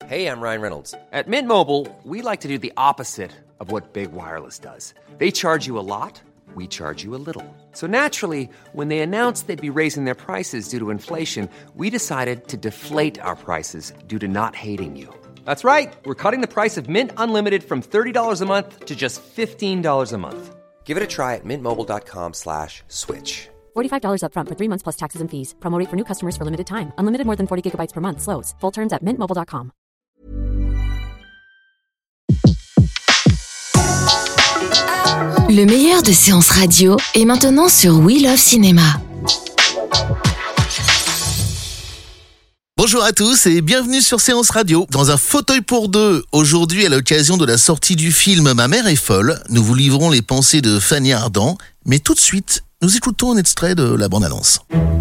Hey, I'm Ryan Reynolds. At Mint Mobile, we like to do the opposite of what Big Wireless does. They charge you a lot, we charge you a little. So naturally, when they announced they'd be raising their prices due to inflation, we decided to deflate our prices due to not hating you. That's right. We're cutting the price of Mint Unlimited from $30 a month to just $15 a month. Give it a try at mintmobile.com/switch. $45 up front for 3 months plus taxes and fees. Promo rate for new customers for limited time. Unlimited more than 40 gigabytes per month. Slows full terms at mintmobile.com. Le meilleur de séances radio est maintenant sur We Love Cinéma. Bonjour à tous et bienvenue sur Séance Radio. Dans un fauteuil pour deux, aujourd'hui à l'occasion de la sortie du film Ma mère est folle, nous vous livrons les pensées de Fanny Ardant, mais tout de suite, nous écoutons un extrait de la bande-annonce.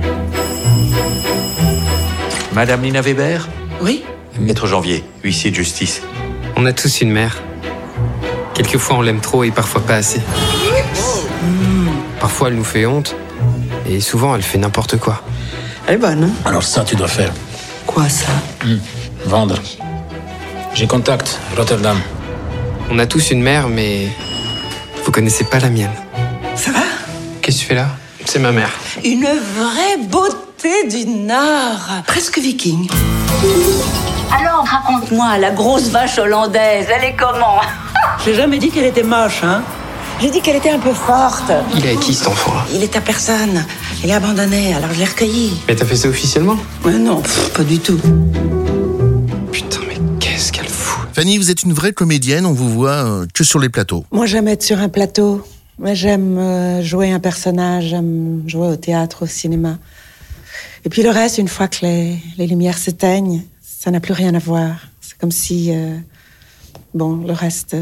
Madame Nina Weber ? Oui. Maître Janvier, huissier de justice. On a tous une mère. Quelquefois on l'aime trop et parfois pas assez. Parfois elle nous fait honte et souvent elle fait n'importe quoi. Elle est bonne, hein ? Alors ça, tu dois faire. Quoi, ça ? Vendre. J'ai contact, Rotterdam. On a tous une mère mais vous connaissez pas la mienne. Ça va ? Qu'est-ce que tu fais là ? C'est ma mère. Une vraie beauté du Nord. Presque viking. Alors, raconte-moi, la grosse vache hollandaise, elle est comment ? J'ai jamais dit qu'elle était moche, hein ? J'ai dit qu'elle était un peu forte. Il est à qui cet enfant-là ? Il est à personne. Il est abandonné, alors je l'ai recueilli. Mais t'as fait ça officiellement ? Mais non, pas du tout. Putain mais qu'est-ce qu'elle fout ? Fanny, vous êtes une vraie comédienne, on vous voit que sur les plateaux. Moi, j'aime être sur un plateau. Moi, j'aime jouer un personnage, j'aime jouer au théâtre, au cinéma. Et puis le reste, une fois que les lumières s'éteignent, ça n'a plus rien à voir. C'est comme si... le reste...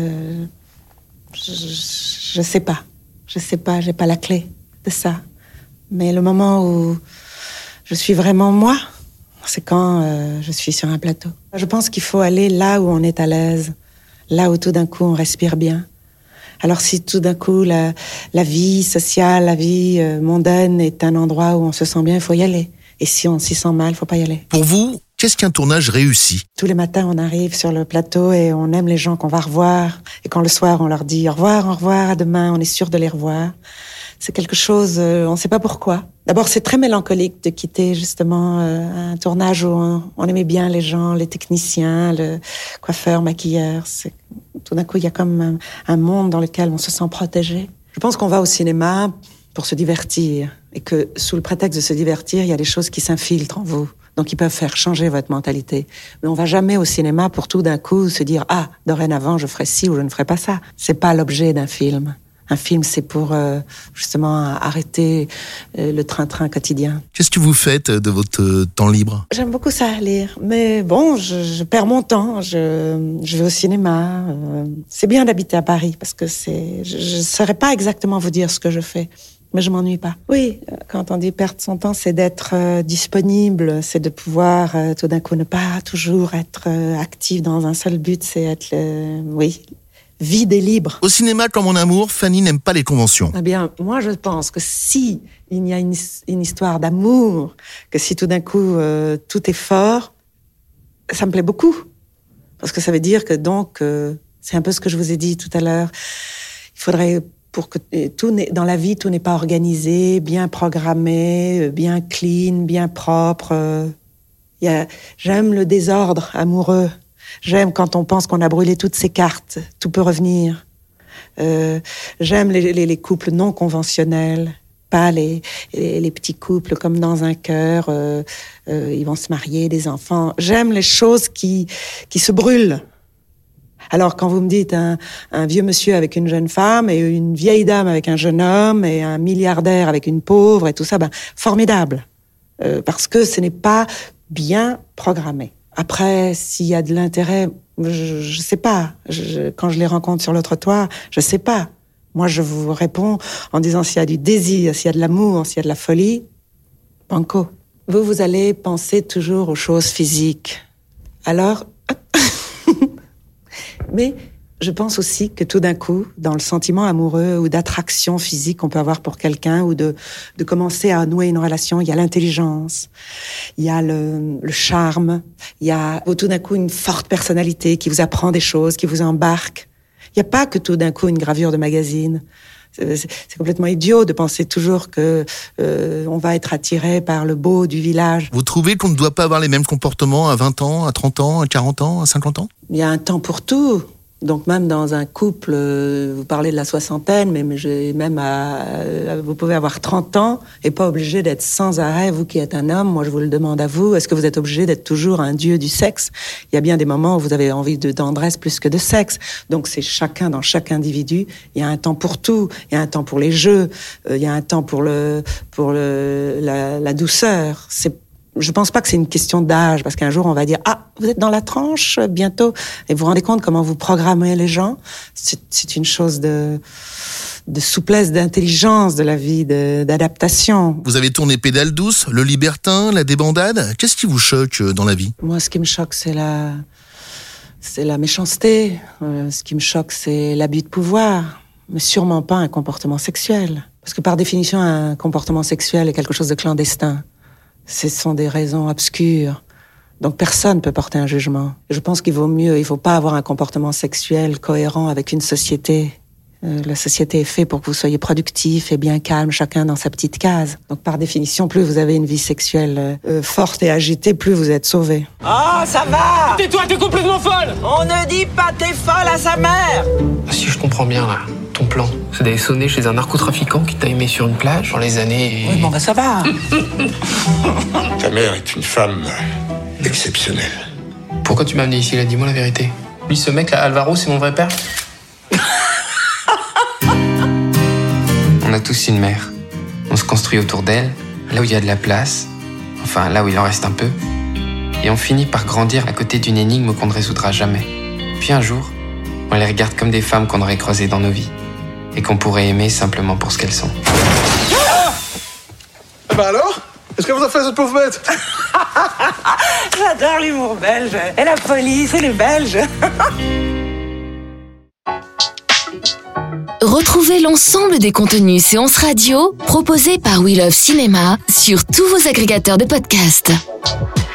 je sais pas. Je sais pas, j'ai pas la clé de ça. Mais le moment où je suis vraiment moi, c'est quand je suis sur un plateau. Je pense qu'il faut aller là où on est à l'aise, là où tout d'un coup on respire bien. Alors si tout d'un coup la vie sociale, la vie mondaine est un endroit où on se sent bien, il faut y aller. Et si on s'y sent mal, il faut pas y aller. Pour vous, qu'est-ce qu'un tournage réussi ? Tous les matins, on arrive sur le plateau et on aime les gens qu'on va revoir. Et quand le soir, on leur dit au revoir, à demain, on est sûr de les revoir. C'est quelque chose, on ne sait pas pourquoi. D'abord, c'est très mélancolique de quitter justement un tournage où on aimait bien les gens, les techniciens, le coiffeur, maquilleur. Tout d'un coup, il y a comme un monde dans lequel on se sent protégé. Je pense qu'on va au cinéma pour se divertir. Et que sous le prétexte de se divertir, il y a des choses qui s'infiltrent en vous. Donc, ils peuvent faire changer votre mentalité. Mais on va jamais au cinéma pour tout d'un coup se dire « Ah, dorénavant, je ferai ci ou je ne ferai pas ça ». C'est pas l'objet d'un film. Un film, c'est pour justement arrêter le train-train quotidien. Qu'est-ce que vous faites de votre temps libre ? J'aime beaucoup ça, lire. Mais bon, je perds mon temps. Je vais au cinéma. C'est bien d'habiter à Paris parce que je ne saurais pas exactement vous dire ce que je fais. Mais je m'ennuie pas. Oui, quand on dit perdre son temps, c'est d'être disponible, c'est de pouvoir tout d'un coup ne pas toujours être actif dans un seul but, c'est être, vide et libre. Au cinéma, comme en amour, Fanny n'aime pas les conventions. Eh bien, moi je pense que si il y a une histoire d'amour, que si tout d'un coup tout est fort, ça me plaît beaucoup. Parce que ça veut dire que donc, c'est un peu ce que je vous ai dit tout à l'heure, il faudrait... pour que dans la vie, tout n'est pas organisé, bien programmé, bien clean, bien propre. J'aime le désordre amoureux. J'aime quand on pense qu'on a brûlé toutes ses cartes, tout peut revenir. J'aime les couples non conventionnels, pas les petits couples comme dans un cœur, ils vont se marier, des enfants. J'aime les choses qui se brûlent. Alors, quand vous me dites un vieux monsieur avec une jeune femme et une vieille dame avec un jeune homme et un milliardaire avec une pauvre et tout ça, formidable. Parce que ce n'est pas bien programmé. Après, s'il y a de l'intérêt, je sais pas. Quand je les rencontre sur le trottoir, je sais pas. Moi, je vous réponds en disant s'il y a du désir, s'il y a de l'amour, s'il y a de la folie, banco. Vous allez penser toujours aux choses physiques. Alors... Mais Je pense aussi que tout d'un coup, dans le sentiment amoureux ou d'attraction physique qu'on peut avoir pour quelqu'un ou de commencer à nouer une relation, il y a l'intelligence, il y a le charme, il y a tout d'un coup une forte personnalité qui vous apprend des choses, qui vous embarque. Il n'y a pas que tout d'un coup une gravure de magazine. C'est complètement idiot de penser toujours que on va être attiré par le beau du village. Vous trouvez qu'on ne doit pas avoir les mêmes comportements à 20 ans, à 30 ans, à 40 ans, à 50 ans ? Il y a un temps pour tout. Donc même dans un couple, vous parlez de la soixantaine, mais vous pouvez avoir 30 ans et pas obligé d'être sans arrêt, vous qui êtes un homme, moi je vous le demande à vous, est-ce que vous êtes obligé d'être toujours un dieu du sexe ? Il y a bien des moments où vous avez envie de tendresse plus que de sexe. Donc c'est chacun, dans chaque individu, il y a un temps pour tout, il y a un temps pour les jeux, il y a un temps pour la douceur. Je pense pas que c'est une question d'âge, parce qu'un jour on va dire « Ah, vous êtes dans la tranche bientôt », et vous vous rendez compte comment vous programmez les gens. C'est une chose de souplesse, d'intelligence de la vie, d'adaptation. Vous avez tourné Pédale douce, Le Libertin, La débandade. Qu'est-ce qui vous choque dans la vie ? Moi, ce qui me choque, c'est la méchanceté. Ce qui me choque, c'est l'abus de pouvoir, mais sûrement pas un comportement sexuel. Parce que par définition, un comportement sexuel est quelque chose de clandestin. Ce sont des raisons obscures. Donc personne ne peut porter un jugement. Je pense qu'il faut pas avoir un comportement sexuel cohérent avec une société. La société est faite pour que vous soyez productif et bien calme, chacun dans sa petite case. Donc par définition, plus vous avez une vie sexuelle forte et agitée, plus vous êtes sauvé. Oh, ça va! Tais-toi, t'es complètement folle! On ne dit pas t'es folle à sa mère! Si je comprends bien, là, ton plan, c'est d'aller sonner chez un narcotrafiquant qui t'a aimé sur une plage dans les années... Oui, bon, bah ça va. Ta mère est une femme exceptionnelle. Pourquoi tu m'as amené ici, là? Dis-moi la vérité. Lui, ce mec, là, Alvaro, c'est mon vrai père? On a tous une mère. On se construit autour d'elle, là où il y a de la place, enfin là où il en reste un peu. Et on finit par grandir à côté d'une énigme qu'on ne résoudra jamais. Puis un jour, on les regarde comme des femmes qu'on aurait croisées dans nos vies et qu'on pourrait aimer simplement pour ce qu'elles sont. Eh ben alors ? Est-ce que vous a fait cette pauvre bête ? J'adore l'humour belge. Et la police, et les Belges. Retrouvez l'ensemble des contenus séances radio proposés par We Love Cinéma sur tous vos agrégateurs de podcasts.